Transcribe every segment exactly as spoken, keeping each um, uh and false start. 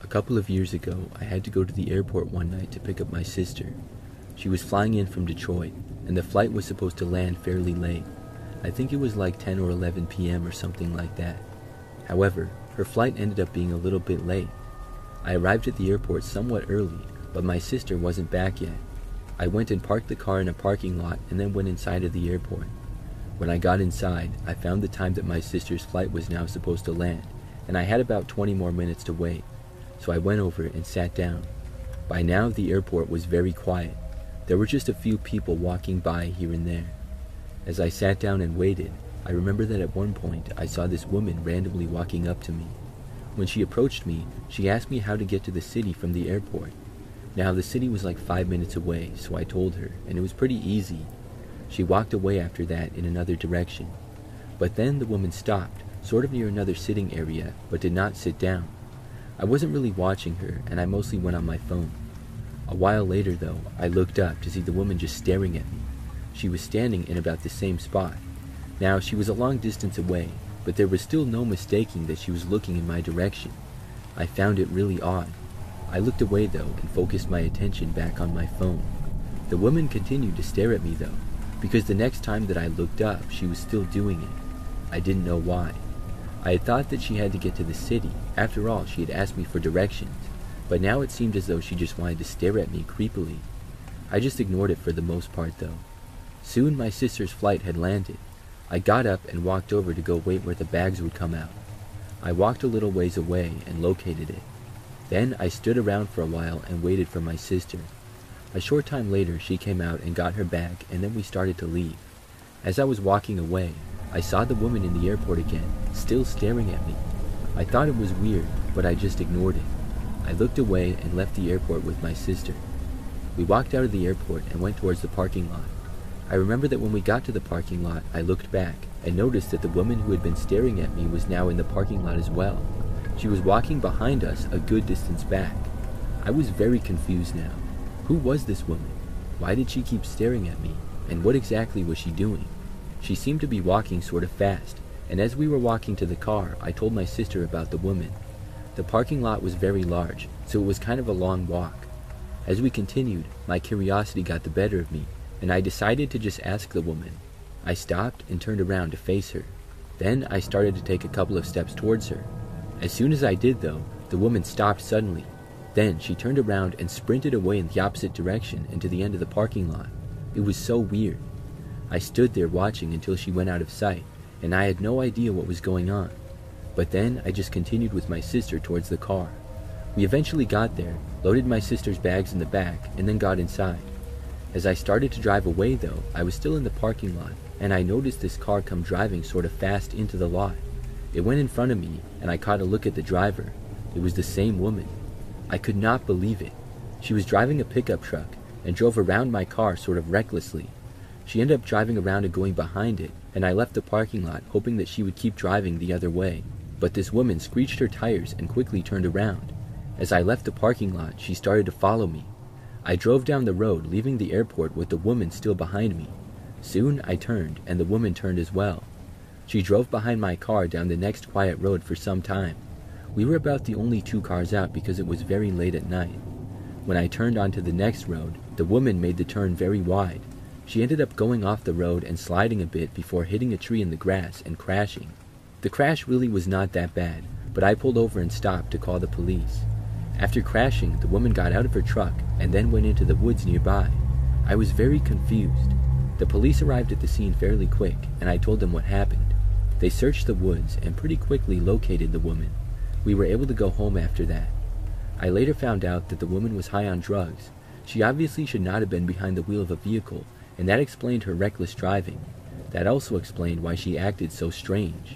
couple of years ago, I had to go to the airport one night to pick up my sister. She was flying in from Detroit, and the flight was supposed to land fairly late. I think it was like ten or eleven p m or something like that. However, her flight ended up being a little bit late. I arrived at the airport somewhat early, but my sister wasn't back yet. I went and parked the car in a parking lot and then went inside of the airport. When I got inside, I found the time that my sister's flight was now supposed to land, and I had about twenty more minutes to wait. So I went over and sat down. By now, the airport was very quiet. There were just a few people walking by here and there. As I sat down and waited, I remember that at one point I saw this woman randomly walking up to me. When she approached me, she asked me how to get to the city from the airport. Now, the city was like five minutes away, so I told her, and it was pretty easy. She walked away after that in another direction. But then the woman stopped, sort of near another sitting area, but did not sit down. I wasn't really watching her, and I mostly went on my phone. A while later, though, I looked up to see the woman just staring at me. She was standing in about the same spot. Now, she was a long distance away, but there was still no mistaking that she was looking in my direction. I found it really odd. I looked away, though, and focused my attention back on my phone. The woman continued to stare at me, though, because the next time that I looked up, she was still doing it. I didn't know why. I had thought that she had to get to the city. After all, she had asked me for directions, but now it seemed as though she just wanted to stare at me creepily. I just ignored it for the most part, though. Soon my sister's flight had landed. I got up and walked over to go wait where the bags would come out. I walked a little ways away and located it. Then I stood around for a while and waited for my sister. A short time later, she came out and got her bag, and then we started to leave. As I was walking away, I saw the woman in the airport again, still staring at me. I thought it was weird, but I just ignored it. I looked away and left the airport with my sister. We walked out of the airport and went towards the parking lot. I remember that when we got to the parking lot, I looked back and noticed that the woman who had been staring at me was now in the parking lot as well. She was walking behind us a good distance back. I was very confused now. Who was this woman? Why did she keep staring at me? And what exactly was she doing? She seemed to be walking sort of fast, and as we were walking to the car, I told my sister about the woman. The parking lot was very large, so it was kind of a long walk. As we continued, my curiosity got the better of me, and I decided to just ask the woman. I stopped and turned around to face her. Then I started to take a couple of steps towards her. As soon as I did, though, the woman stopped suddenly. Then she turned around and sprinted away in the opposite direction into the end of the parking lot. It was so weird. I stood there watching until she went out of sight, and I had no idea what was going on. But then I just continued with my sister towards the car. We eventually got there, loaded my sister's bags in the back, and then got inside. As I started to drive away, though, I was still in the parking lot, and I noticed this car come driving sort of fast into the lot. It went in front of me, and I caught a look at the driver. It was the same woman. I could not believe it. She was driving a pickup truck and drove around my car sort of recklessly. She ended up driving around and going behind it, and I left the parking lot hoping that she would keep driving the other way. But this woman screeched her tires and quickly turned around. As I left the parking lot, she started to follow me. I drove down the road, leaving the airport with the woman still behind me. Soon I turned, and the woman turned as well. She drove behind my car down the next quiet road for some time. We were about the only two cars out because it was very late at night. When I turned onto the next road, the woman made the turn very wide. She ended up going off the road and sliding a bit before hitting a tree in the grass and crashing. The crash really was not that bad, but I pulled over and stopped to call the police. After crashing, the woman got out of her truck and then went into the woods nearby. I was very confused. The police arrived at the scene fairly quick, and I told them what happened. They searched the woods and pretty quickly located the woman. We were able to go home after that. I later found out that the woman was high on drugs. She obviously should not have been behind the wheel of a vehicle, and that explained her reckless driving. That also explained why she acted so strange.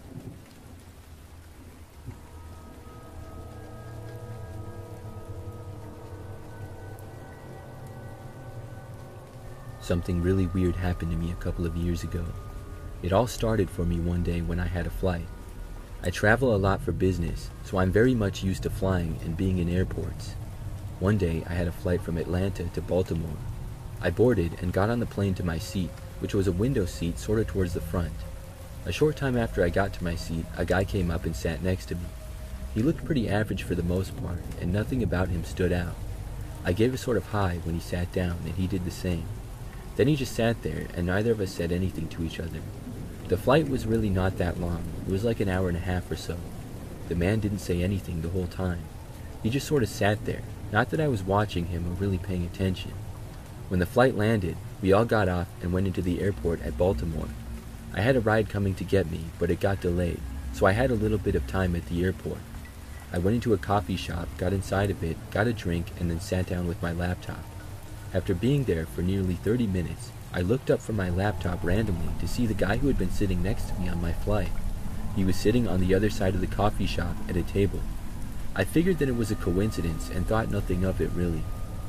Something really weird happened to me a couple of years ago. It all started for me one day when I had a flight. I travel a lot for business, so I'm very much used to flying and being in airports. One day I had a flight from Atlanta to Baltimore. I boarded and got on the plane to my seat, which was a window seat sort of towards the front. A short time after I got to my seat, a guy came up and sat next to me. He looked pretty average for the most part, and nothing about him stood out. I gave a sort of hi when he sat down, and he did the same. Then he just sat there, and neither of us said anything to each other. The flight was really not that long. It was like an hour and a half or so. The man didn't say anything the whole time. He just sort of sat there, not that I was watching him or really paying attention. When the flight landed, we all got off and went into the airport at Baltimore. I had a ride coming to get me, but it got delayed, so I had a little bit of time at the airport. I went into a coffee shop, got inside of it, got a drink, and then sat down with my laptop. After being there for nearly thirty minutes, I looked up from my laptop randomly to see the guy who had been sitting next to me on my flight. He was sitting on the other side of the coffee shop at a table. I figured that it was a coincidence and thought nothing of it really.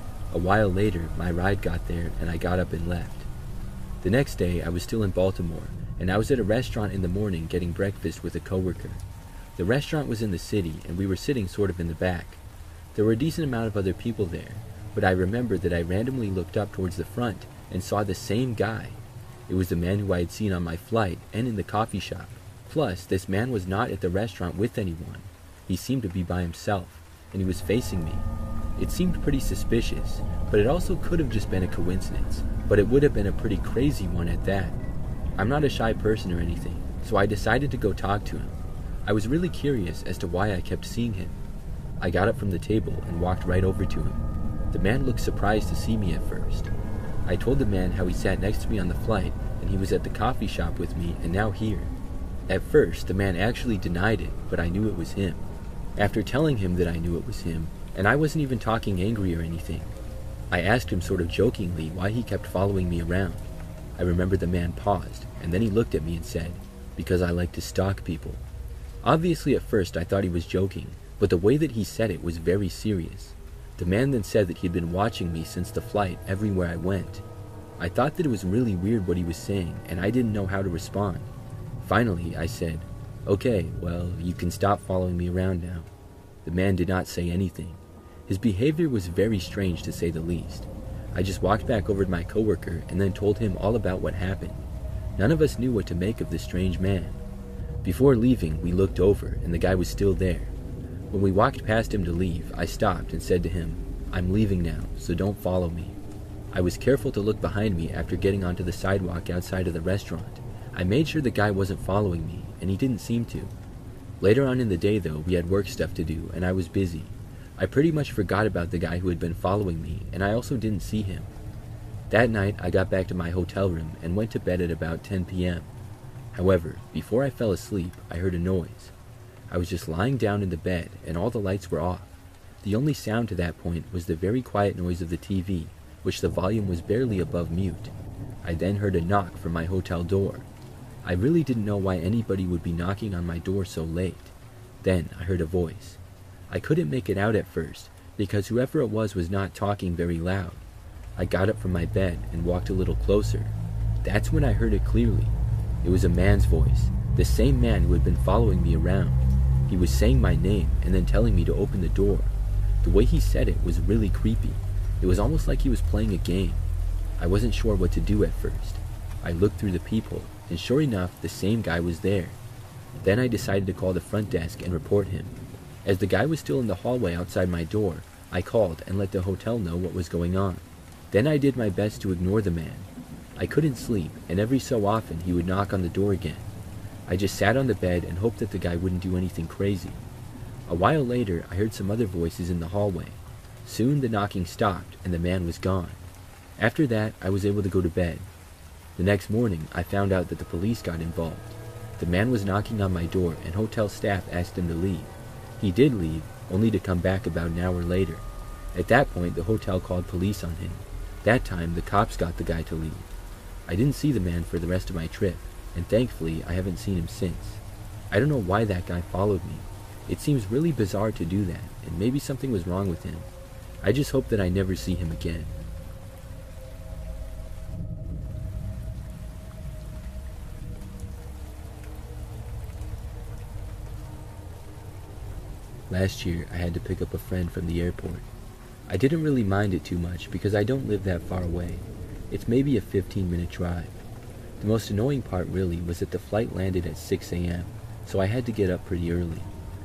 A while later, my ride got there and I got up and left. The next day, I was still in Baltimore, and I was at a restaurant in the morning getting breakfast with a coworker. The restaurant was in the city, and we were sitting sort of in the back. There were a decent amount of other people there, but I remember that I randomly looked up towards the front and saw the same guy. It was the man who I had seen on my flight and in the coffee shop. Plus, this man was not at the restaurant with anyone. He seemed to be by himself, and he was facing me. It seemed pretty suspicious, but it also could have just been a coincidence, but it would have been a pretty crazy one at that. I'm not a shy person or anything, so I decided to go talk to him. I was really curious as to why I kept seeing him. I got up from the table and walked right over to him. The man looked surprised to see me at first. I told the man how he sat next to me on the flight, and he was at the coffee shop with me and now here. At first, the man actually denied it, but I knew it was him. After telling him that I knew it was him, and I wasn't even talking angry or anything, I asked him sort of jokingly why he kept following me around. I remember the man paused, and then he looked at me and said, "Because I like to stalk people." Obviously at first I thought he was joking, but the way that he said it was very serious. The man then said that he had been watching me since the flight everywhere I went. I thought that it was really weird what he was saying, and I didn't know how to respond. Finally, I said, "Okay, well, you can stop following me around now." The man did not say anything. His behavior was very strange to say the least. I just walked back over to my coworker and then told him all about what happened. None of us knew what to make of this strange man. Before leaving, we looked over, and the guy was still there. When we walked past him to leave, I stopped and said to him, "I'm leaving now, so don't follow me." I was careful to look behind me after getting onto the sidewalk outside of the restaurant. I made sure the guy wasn't following me, and he didn't seem to. Later on in the day, though, we had work stuff to do, and I was busy. I pretty much forgot about the guy who had been following me, and I also didn't see him. That night, I got back to my hotel room and went to bed at about ten p m However, before I fell asleep, I heard a noise. I was just lying down in the bed, and all the lights were off. The only sound to that point was the very quiet noise of the T V, which the volume was barely above mute. I then heard a knock from my hotel door. I really didn't know why anybody would be knocking on my door so late. Then I heard a voice. I couldn't make it out at first, because whoever it was was not talking very loud. I got up from my bed and walked a little closer. That's when I heard it clearly. It was a man's voice, the same man who had been following me around. He was saying my name and then telling me to open the door. The way he said it was really creepy. It was almost like he was playing a game. I wasn't sure what to do at first. I looked through the peephole, and sure enough, the same guy was there. Then I decided to call the front desk and report him. As the guy was still in the hallway outside my door, I called and let the hotel know what was going on. Then I did my best to ignore the man. I couldn't sleep, and every so often he would knock on the door again. I just sat on the bed and hoped that the guy wouldn't do anything crazy. A while later, I heard some other voices in the hallway. Soon the knocking stopped, and the man was gone. After that, I was able to go to bed. The next morning, I found out that the police got involved. The man was knocking on my door, and hotel staff asked him to leave. He did leave, only to come back about an hour later. At that point, the hotel called police on him. That time, the cops got the guy to leave. I didn't see the man for the rest of my trip, and thankfully, I haven't seen him since. I don't know why that guy followed me. It seems really bizarre to do that, and maybe something was wrong with him. I just hope that I never see him again. Last year, I had to pick up a friend from the airport. I didn't really mind it too much because I don't live that far away. It's maybe a fifteen minute drive. The most annoying part really was that the flight landed at six a m, so I had to get up pretty early.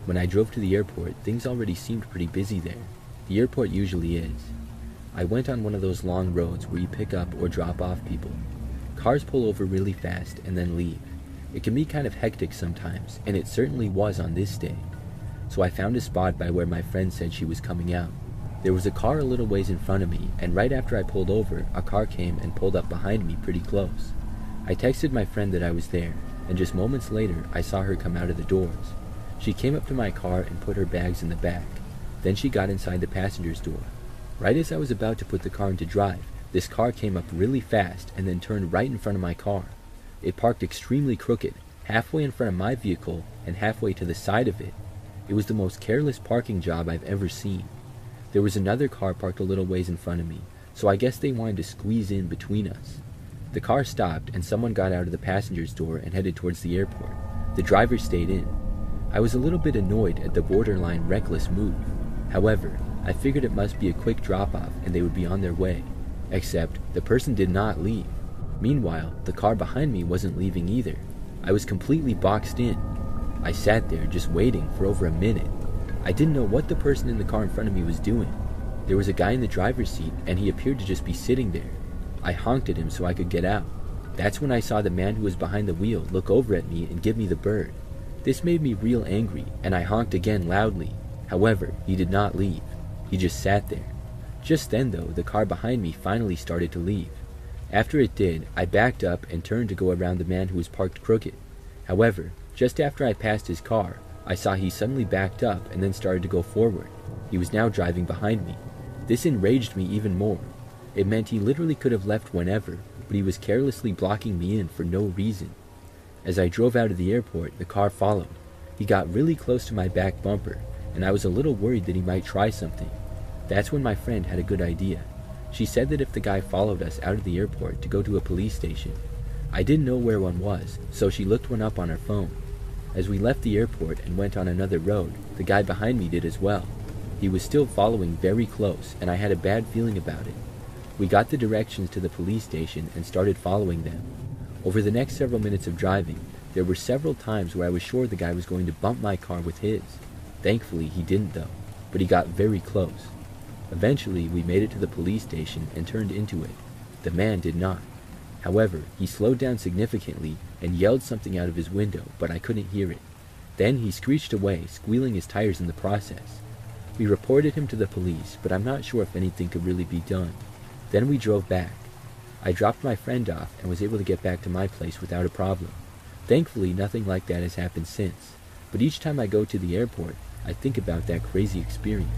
When I drove to the airport, things already seemed pretty busy there. The airport usually is. I went on one of those long roads where you pick up or drop off people. Cars pull over really fast and then leave. It can be kind of hectic sometimes, and it certainly was on this day. So I found a spot by where my friend said she was coming out. There was a car a little ways in front of me, and right after I pulled over, a car came and pulled up behind me pretty close. I texted my friend that I was there, and just moments later, I saw her come out of the doors. She came up to my car and put her bags in the back. Then she got inside the passenger's door. Right as I was about to put the car into drive, this car came up really fast and then turned right in front of my car. It parked extremely crooked, halfway in front of my vehicle and halfway to the side of it. It was the most careless parking job I've ever seen. There was another car parked a little ways in front of me, so I guess they wanted to squeeze in between us. The car stopped and someone got out of the passenger's door and headed towards the airport. The driver stayed in. I was a little bit annoyed at the borderline reckless move. However, I figured it must be a quick drop-off and they would be on their way. Except, the person did not leave. Meanwhile, the car behind me wasn't leaving either. I was completely boxed in. I sat there just waiting for over a minute. I didn't know what the person in the car in front of me was doing. There was a guy in the driver's seat and he appeared to just be sitting there. I honked at him so I could get out. That's when I saw the man who was behind the wheel look over at me and give me the bird. This made me real angry and I honked again loudly. However, he did not leave. He just sat there. Just then though, the car behind me finally started to leave. After it did, I backed up and turned to go around the man who was parked crooked. However, just after I passed his car, I saw he suddenly backed up and then started to go forward. He was now driving behind me. This enraged me even more. It meant he literally could have left whenever, but he was carelessly blocking me in for no reason. As I drove out of the airport, the car followed. He got really close to my back bumper, and I was a little worried that he might try something. That's when my friend had a good idea. She said that if the guy followed us out of the airport to go to a police station. I didn't know where one was, so she looked one up on her phone. As we left the airport and went on another road, the guy behind me did as well. He was still following very close, and I had a bad feeling about it. We got the directions to the police station and started following them. Over the next several minutes of driving, there were several times where I was sure the guy was going to bump my car with his. Thankfully, he didn't though, but he got very close. Eventually, we made it to the police station and turned into it. The man did not. However, he slowed down significantly and yelled something out of his window, but I couldn't hear it. Then he screeched away, squealing his tires in the process. We reported him to the police, but I'm not sure if anything could really be done. Then we drove back. I dropped my friend off and was able to get back to my place without a problem. Thankfully, nothing like that has happened since, but each time I go to the airport, I think about that crazy experience.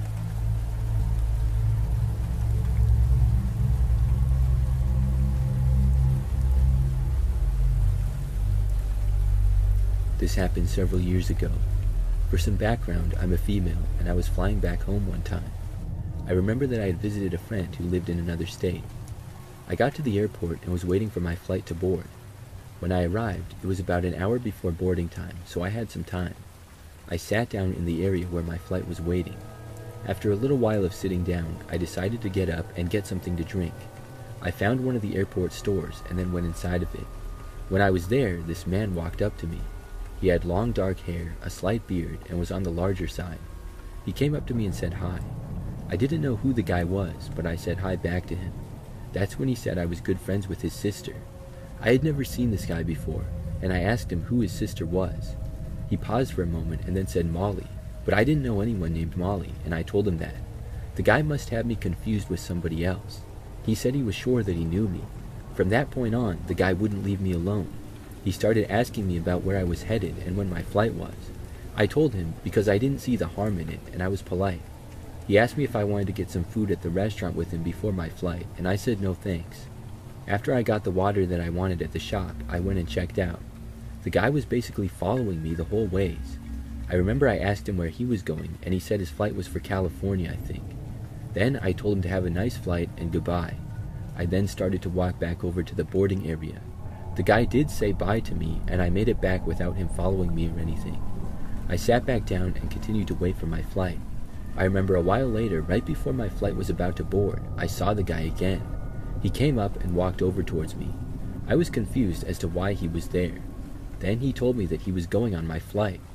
This happened several years ago. For some background, I'm a female, and I was flying back home one time. I remember that I had visited a friend who lived in another state. I got to the airport and was waiting for my flight to board. When I arrived, it was about an hour before boarding time, so I had some time. I sat down in the area where my flight was waiting. After a little while of sitting down, I decided to get up and get something to drink. I found one of the airport stores and then went inside of it. When I was there, this man walked up to me. He had long dark hair, a slight beard, and was on the larger side. He came up to me and said hi. I didn't know who the guy was, but I said hi back to him. That's when he said I was good friends with his sister. I had never seen this guy before, and I asked him who his sister was. He paused for a moment and then said Molly, but I didn't know anyone named Molly, and I told him that. The guy must have me confused with somebody else. He said he was sure that he knew me. From that point on, the guy wouldn't leave me alone. He started asking me about where I was headed and when my flight was. I told him because I didn't see the harm in it, and I was polite. He asked me if I wanted to get some food at the restaurant with him before my flight, and I said no thanks. After I got the water that I wanted at the shop, I went and checked out. The guy was basically following me the whole ways. I remember I asked him where he was going, and he said his flight was for California, I think. Then I told him to have a nice flight and goodbye. I then started to walk back over to the boarding area. The guy did say bye to me, and I made it back without him following me or anything. I sat back down and continued to wait for my flight. I remember a while later, right before my flight was about to board, I saw the guy again. He came up and walked over towards me. I was confused as to why he was there. Then he told me that he was going on my flight.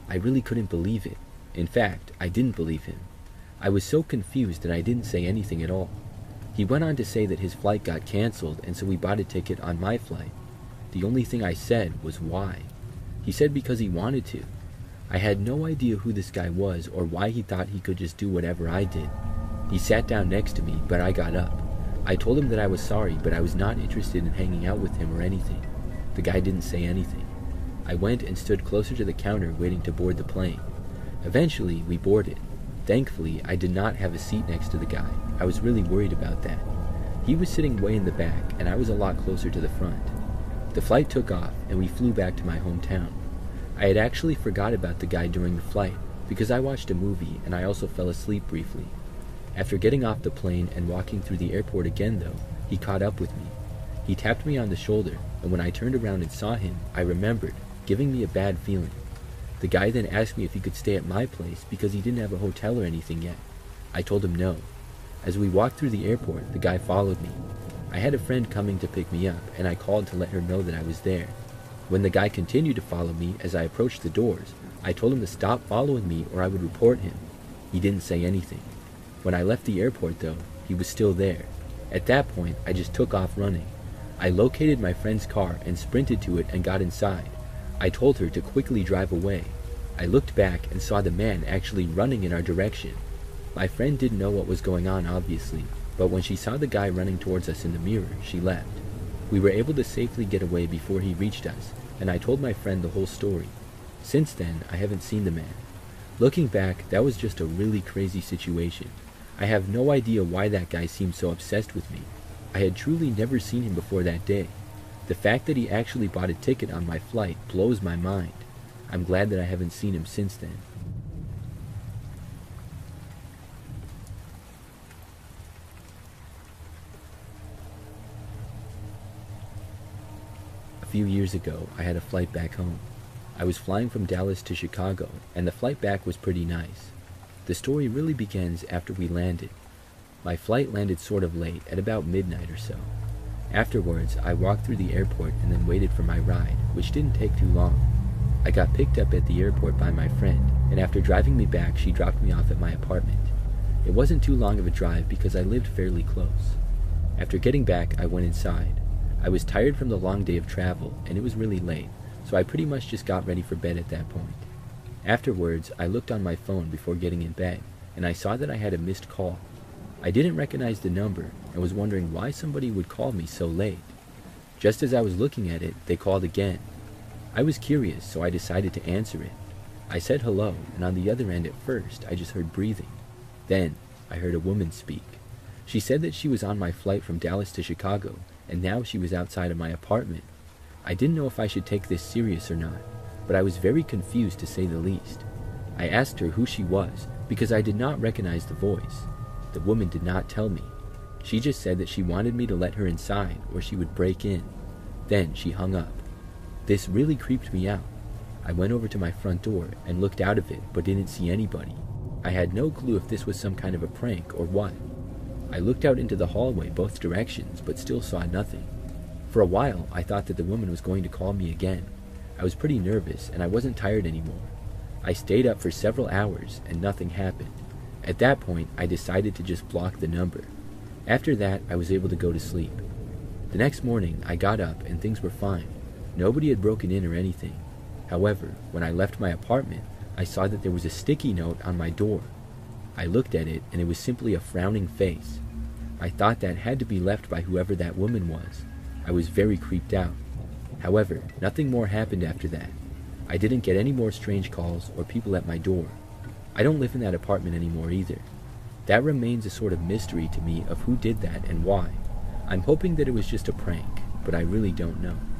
I really couldn't believe it. In fact, I didn't believe him. I was so confused that I didn't say anything at all. He went on to say that his flight got canceled and so he bought a ticket on my flight. The only thing I said was why. He said because he wanted to. I had no idea who this guy was or why he thought he could just do whatever I did. He sat down next to me, but I got up. I told him that I was sorry, but I was not interested in hanging out with him or anything. The guy didn't say anything. I went and stood closer to the counter waiting to board the plane. Eventually, we boarded. Thankfully, I did not have a seat next to the guy. I was really worried about that. He was sitting way in the back, and I was a lot closer to the front. The flight took off, and we flew back to my hometown. I had actually forgot about the guy during the flight, because I watched a movie and I also fell asleep briefly. After getting off the plane and walking through the airport again though, he caught up with me. He tapped me on the shoulder, and when I turned around and saw him, I remembered, giving me a bad feeling. The guy then asked me if he could stay at my place because he didn't have a hotel or anything yet. I told him no. As we walked through the airport, the guy followed me. I had a friend coming to pick me up, and I called to let her know that I was there. When the guy continued to follow me as I approached the doors, I told him to stop following me or I would report him. He didn't say anything. When I left the airport though, he was still there. At that point, I just took off running. I located my friend's car and sprinted to it and got inside. I told her to quickly drive away. I looked back and saw the man actually running in our direction. My friend didn't know what was going on obviously, but when she saw the guy running towards us in the mirror, she left. We were able to safely get away before he reached us, and I told my friend the whole story. Since then, I haven't seen the man. Looking back, that was just a really crazy situation. I have no idea why that guy seemed so obsessed with me. I had truly never seen him before that day. The fact that he actually bought a ticket on my flight blows my mind. I'm glad that I haven't seen him since then. A few years ago, I had a flight back home. I was flying from Dallas to Chicago, and the flight back was pretty nice. The story really begins after we landed. My flight landed sort of late, at about midnight or so. Afterwards, I walked through the airport and then waited for my ride, which didn't take too long. I got picked up at the airport by my friend, and after driving me back, she dropped me off at my apartment. It wasn't too long of a drive because I lived fairly close. After getting back, I went inside. I was tired from the long day of travel, and it was really late, so I pretty much just got ready for bed at that point. Afterwards, I looked on my phone before getting in bed, and I saw that I had a missed call. I didn't recognize the number and was wondering why somebody would call me so late. Just as I was looking at it, they called again. I was curious, so I decided to answer it. I said hello, and on the other end at first, I just heard breathing. Then, I heard a woman speak. She said that she was on my flight from Dallas to Chicago, and now she was outside of my apartment. I didn't know if I should take this serious or not, but I was very confused to say the least. I asked her who she was, because I did not recognize the voice. The woman did not tell me. She just said that she wanted me to let her inside or she would break in. Then she hung up. This really creeped me out. I went over to my front door and looked out of it but didn't see anybody. I had no clue if this was some kind of a prank or what. I looked out into the hallway both directions but still saw nothing. For a while I thought that the woman was going to call me again. I was pretty nervous and I wasn't tired anymore. I stayed up for several hours and nothing happened. At that point, I decided to just block the number. After that, I was able to go to sleep. The next morning, I got up and things were fine. Nobody had broken in or anything. However, when I left my apartment, I saw that there was a sticky note on my door. I looked at it and it was simply a frowning face. I thought that had to be left by whoever that woman was. I was very creeped out. However, nothing more happened after that. I didn't get any more strange calls or people at my door. I don't live in that apartment anymore either. That remains a sort of mystery to me of who did that and why. I'm hoping that it was just a prank, but I really don't know.